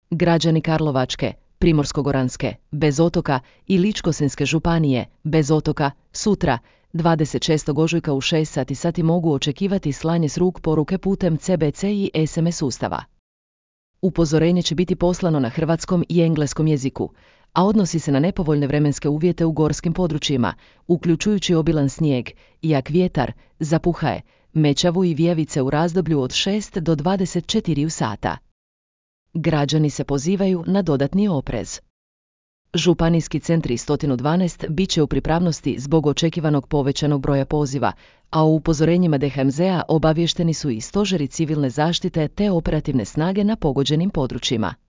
Građani Karlovačke, Primorsko-goranske, bez otoka i Ličko-senjske županije, bez otoka, sutra, 26. ožujka u 6 sati mogu očekivati slanje s ruk poruke putem CBC i SMS sustava. Upozorenje će biti poslano na hrvatskom i engleskom jeziku, a odnosi se na nepovoljne vremenske uvjete u gorskim područjima, uključujući obilan snijeg, jak vjetar, zapuhaje, mećavu i vijevice u razdoblju od 6 do 24 sata. Građani se pozivaju na dodatni oprez. Županijski centri 112 bit će u pripravnosti zbog očekivanog povećanog broja poziva, a o upozorenjima DHMZ-a obavješteni su i stožeri civilne zaštite te operativne snage na pogođenim područjima.